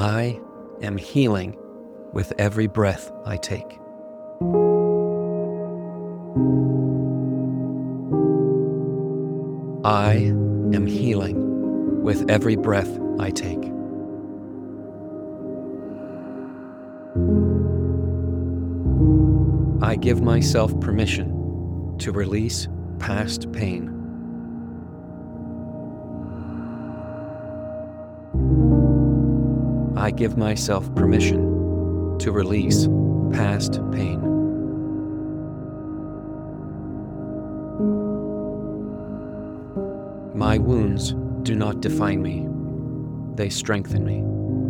I am healing with every breath I take. I am healing with every breath I take. I give myself permission to release past pain. I give myself permission to release past pain. My wounds do not define me, they strengthen me.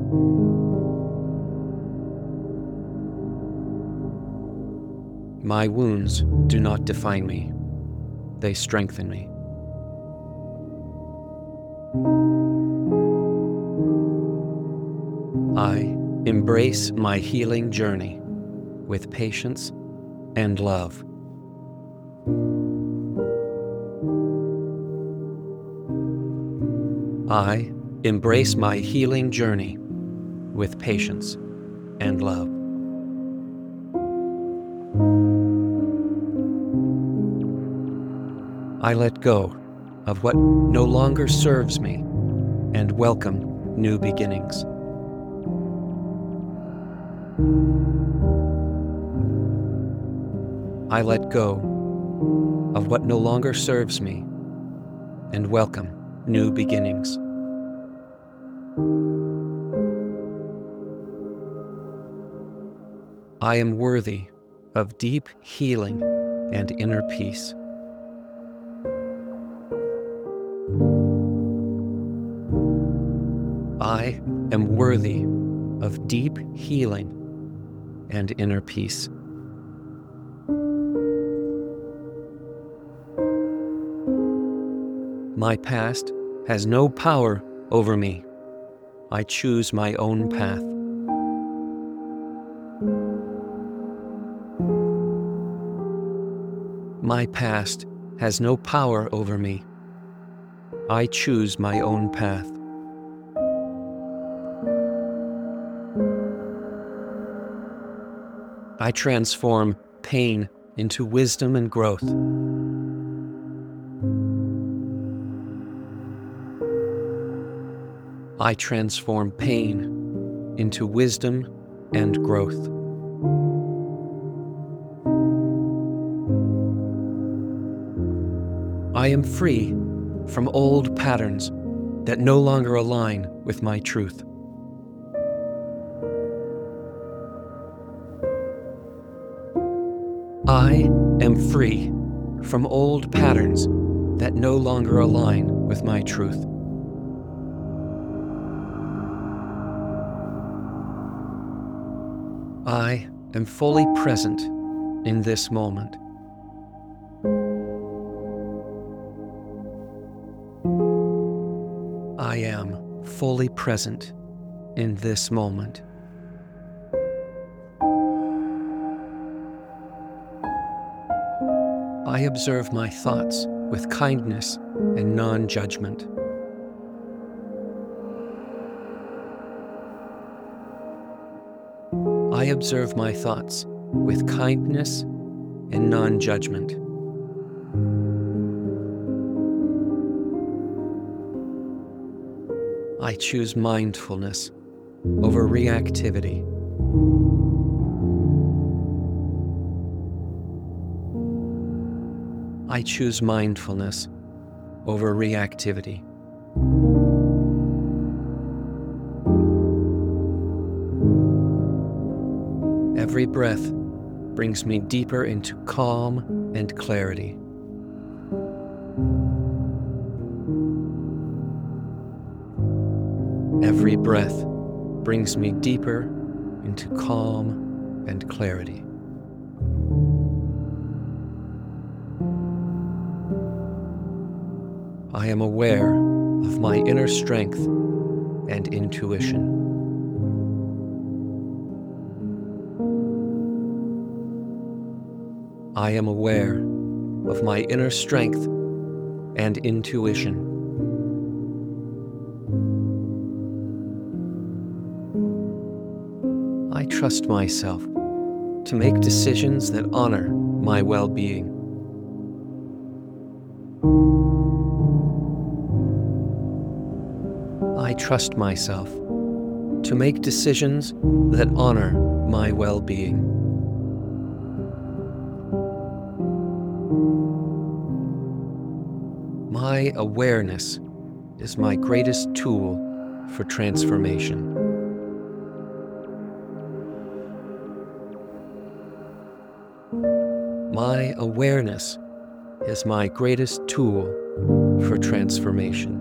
My wounds do not define me, they strengthen me. I embrace my healing journey with patience and love. I embrace my healing journey with patience and love. I let go of what no longer serves me and welcome new beginnings. I let go of what no longer serves me and welcome new beginnings. I am worthy of deep healing and inner peace. I am worthy of deep healing and inner peace. My past has no power over me. I choose my own path. My past has no power over me. I choose my own path. I transform pain into wisdom and growth. I transform pain into wisdom and growth. I am free from old patterns that no longer align with my truth. I am free from old patterns that no longer align with my truth. I am fully present in this moment. I am fully present in this moment. I observe my thoughts with kindness and non-judgment. I observe my thoughts with kindness and non-judgment. I choose mindfulness over reactivity. I choose mindfulness over reactivity. Every breath brings me deeper into calm and clarity. Every breath brings me deeper into calm and clarity. I am aware of my inner strength and intuition. I am aware of my inner strength and intuition. trust myself to make decisions that honor my well-being. I trust myself to make decisions that honor my well-being. My awareness is my greatest tool for transformation. My awareness is my greatest tool for transformation.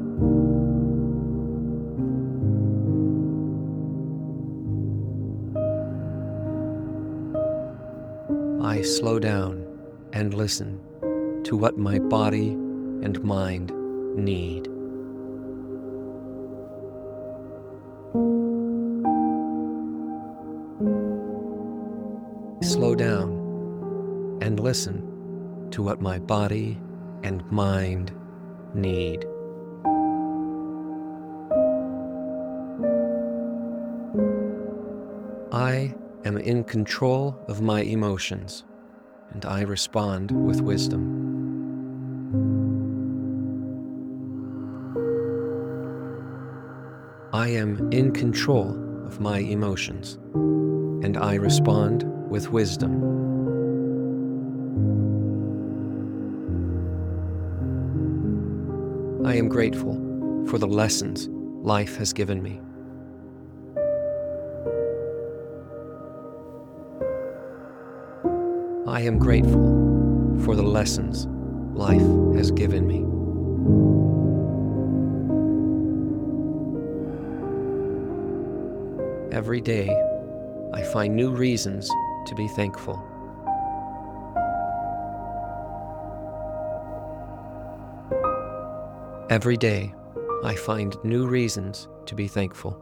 I slow down and listen to what my body and mind need. Slow down and listen to what my body and mind need. I am in control of my emotions, and I respond with wisdom. I am in control of my emotions, and I respond with wisdom. I am grateful for the lessons life has given me. I am grateful for the lessons life has given me. Every day, I find new reasons to be thankful. Every day, I find new reasons to be thankful.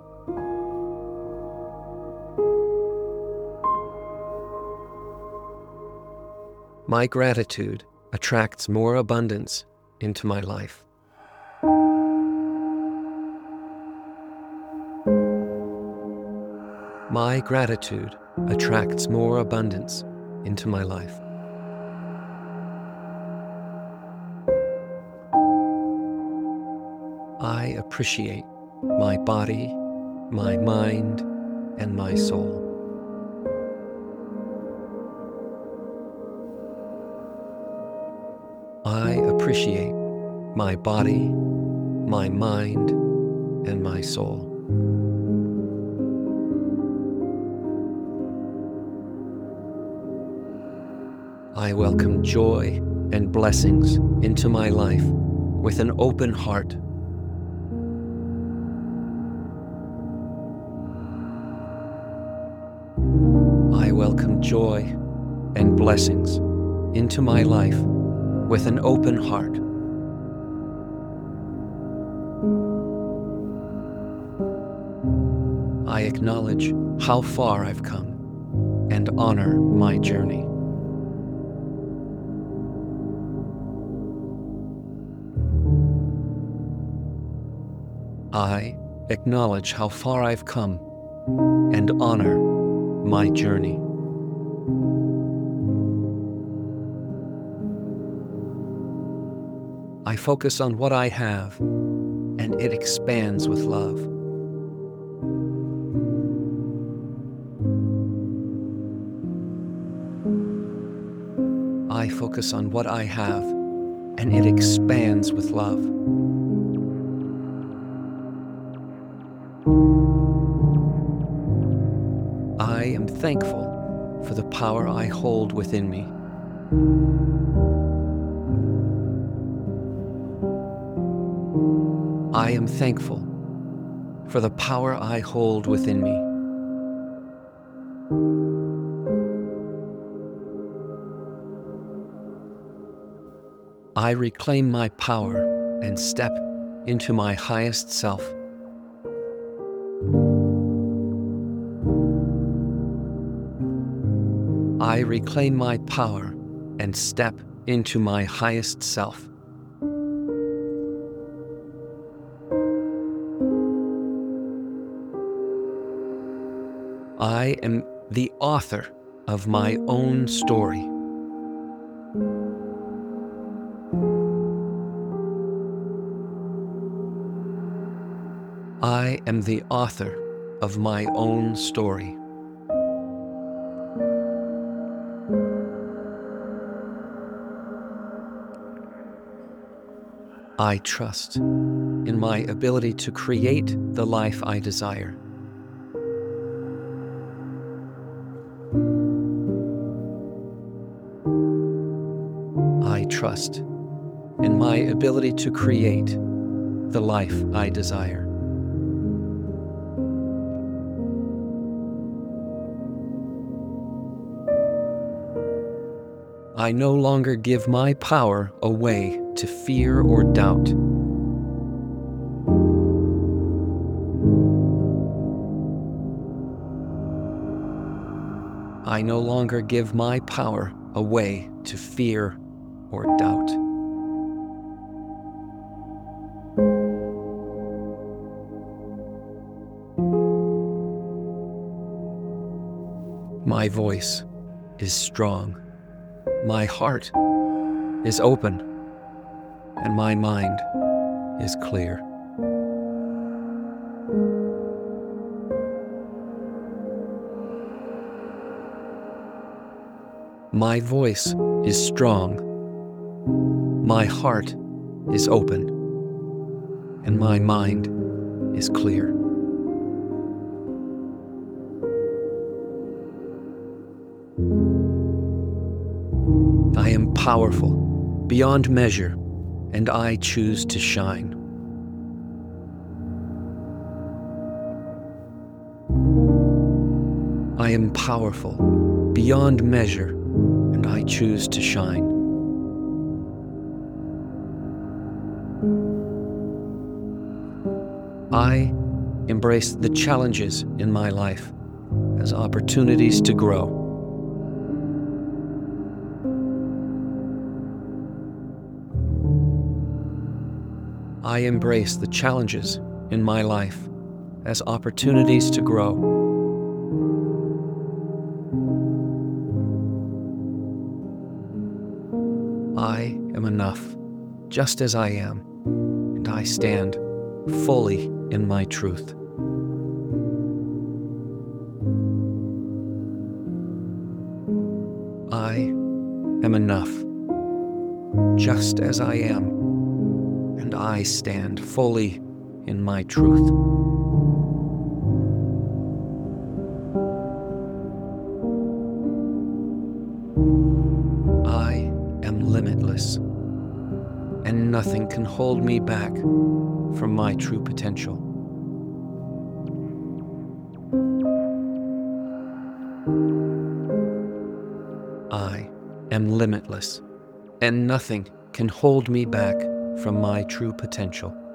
My gratitude attracts more abundance into my life. My gratitude attracts more abundance into my life. I appreciate my body, my mind, and my soul. I appreciate my body, my mind, and my soul. I welcome joy and blessings into my life with an open heart. I welcome joy and blessings into my life with an open heart. I acknowledge how far I've come and honor my journey. I acknowledge how far I've come and honor my journey. I focus on what I have, and it expands with love. I focus on what I have, and it expands with love. I am thankful for the power I hold within me. I am thankful for the power I hold within me. I reclaim my power and step into my highest self. I reclaim my power and step into my highest self. I am the author of my own story. I am the author of my own story. I trust in my ability to create the life I desire. I trust in my ability to create the life I desire. I no longer give my power away to fear or doubt. I no longer give my power away to fear or doubt. My voice is strong, my heart is open, and my mind is clear. My voice is strong, my heart is open, and my mind is clear. I am powerful beyond measure, and I choose to shine. I am powerful beyond measure, and I choose to shine. I embrace the challenges in my life as opportunities to grow. I embrace the challenges in my life as opportunities to grow. I am enough, just as I am, and I stand fully in my truth. I am enough, just as I am, and I stand fully in my truth. I am limitless, and nothing can hold me back from my true potential. I am limitless, and nothing can hold me back from my true potential.